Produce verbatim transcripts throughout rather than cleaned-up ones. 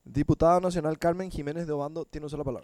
Diputada Nacional Carmen Jiménez de Obando tiene usted la palabra.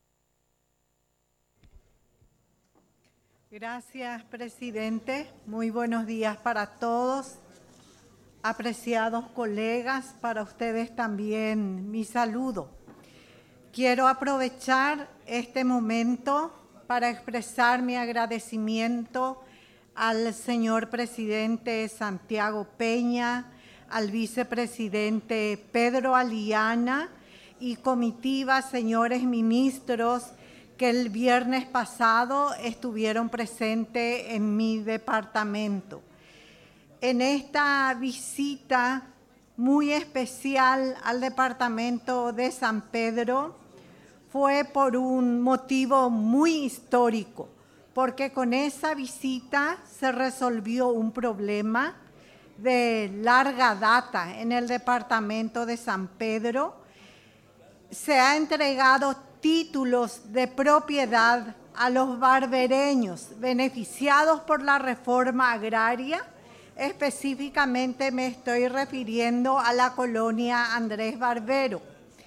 Gracias, presidente. Muy buenos días para todos. Apreciados colegas, para ustedes también mi saludo. Quiero aprovechar este momento para expresar mi agradecimiento al señor presidente Santiago Peña, al vicepresidente Pedro Aliana y comitiva, señores ministros, que el viernes pasado estuvieron presentes en mi departamento. En esta visita muy especial al departamento de San Pedro fue por un motivo muy histórico, porque con esa visita se resolvió un problema de larga data en el departamento de San Pedro. Se ha entregado títulos de propiedad a los barbereños beneficiados por la reforma agraria. Específicamente me estoy refiriendo a la colonia Andrés Barbero.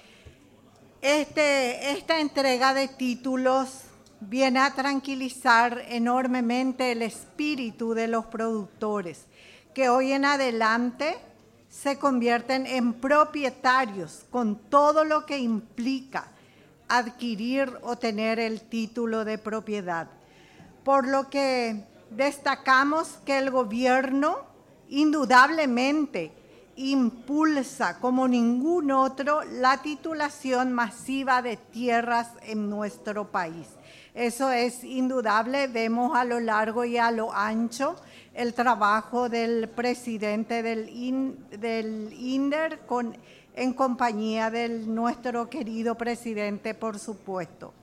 Este, esta entrega de títulos viene a tranquilizar enormemente el espíritu de los productores, que hoy en adelante se convierten en propietarios con todo lo que implica adquirir o tener el título de propiedad. Por lo que destacamos que el gobierno indudablemente impulsa como ningún otro la titulación masiva de tierras en nuestro país. Eso es indudable, vemos a lo largo y a lo ancho el trabajo del presidente del, IN, del INDER con, en compañía de nuestro querido presidente, por supuesto.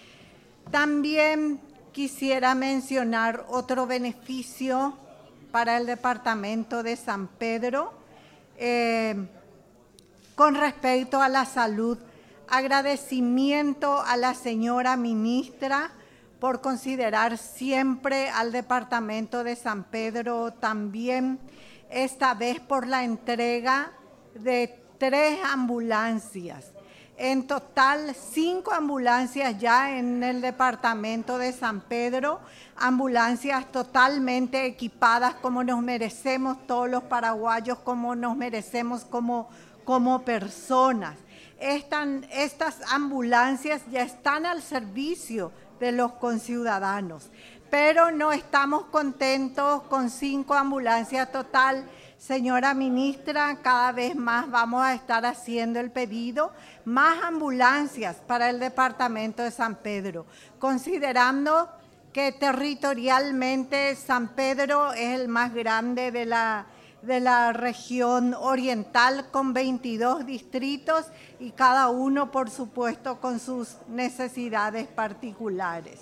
También quisiera mencionar otro beneficio para el departamento de San Pedro eh, con respecto a la salud. Agradecimiento a la señora ministra por considerar siempre al departamento de San Pedro, también esta vez por la entrega de tres ambulancias. En total, cinco ambulancias ya en el departamento de San Pedro, ambulancias totalmente equipadas como nos merecemos todos los paraguayos, como nos merecemos como, como personas. Están, estas ambulancias ya están al servicio de los conciudadanos, pero no estamos contentos con cinco ambulancias total. Señora ministra, cada vez más vamos a estar haciendo el pedido, más ambulancias para el departamento de San Pedro, considerando que territorialmente San Pedro es el más grande de la, de la región oriental, con veintidós distritos y cada uno, por supuesto, con sus necesidades particulares.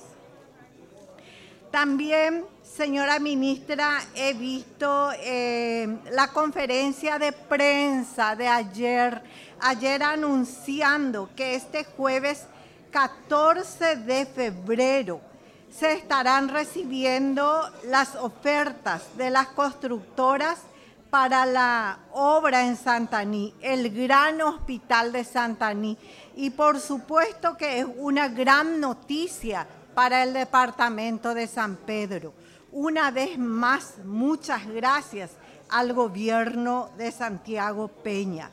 También, señora ministra, he visto eh, la conferencia de prensa de ayer, ayer anunciando que este jueves catorce de febrero se estarán recibiendo las ofertas de las constructoras para la obra en Santaní, el gran hospital de Santaní. Y por supuesto que es una gran noticia para el departamento de San Pedro. Una vez más, muchas gracias al gobierno de Santiago Peña.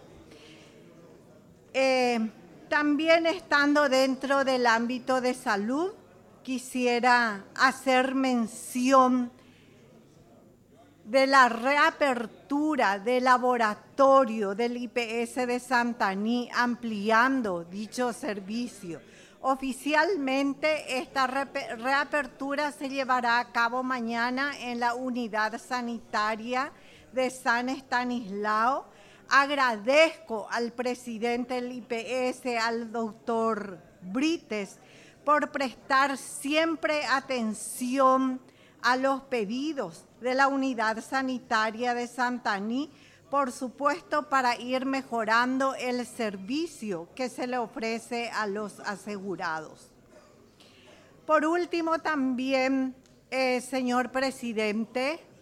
Eh, también estando dentro del ámbito de salud, quisiera hacer mención de la reapertura del laboratorio del I P S de Santaní, ampliando dicho servicio. Oficialmente, esta reapertura se llevará a cabo mañana en la unidad sanitaria de San Estanislao. Agradezco al presidente del I P S, al doctor Brites, por prestar siempre atención a los pedidos de la unidad sanitaria de Santaní, por supuesto, para ir mejorando el servicio que se le ofrece a los asegurados. Por último, también, eh, señor presidente,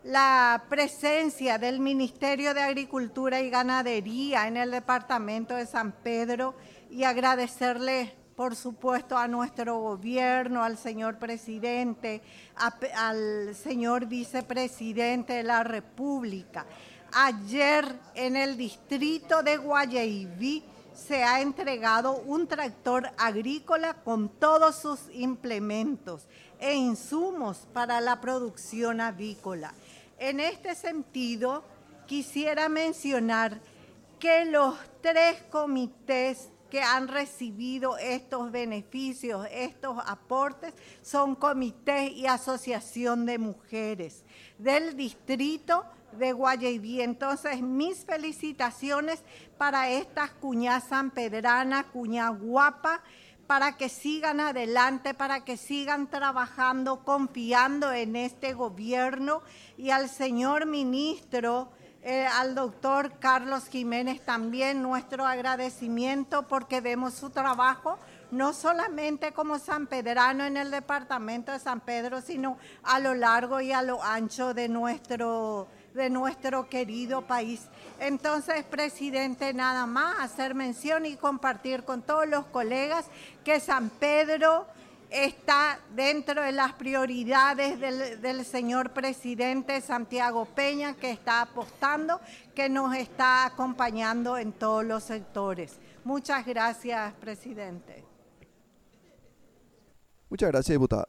la presencia del Ministerio de Agricultura y Ganadería en el departamento de San Pedro y agradecerle, por supuesto, a nuestro gobierno, al señor presidente, a, al señor vicepresidente de la República. Ayer en el distrito de Guayaibí se ha entregado un tractor agrícola con todos sus implementos e insumos para la producción avícola. En este sentido, quisiera mencionar que los tres comités que han recibido estos beneficios, estos aportes, son comités y asociación de mujeres del distrito de Guayaibí. Entonces, mis felicitaciones para estas cuñas sanpedranas, cuña guapa, para que sigan adelante, para que sigan trabajando, confiando en este gobierno, y al señor ministro, eh, al doctor Carlos Jiménez también nuestro agradecimiento, porque vemos su trabajo no solamente como sanpedrano en el departamento de San Pedro, sino a lo largo y a lo ancho de nuestro, de nuestro querido país. Entonces, presidente, nada más hacer mención y compartir con todos los colegas que San Pedro está dentro de las prioridades del, del señor presidente Santiago Peña, que está apostando, que nos está acompañando en todos los sectores. Muchas gracias, presidente. Muchas gracias, diputada.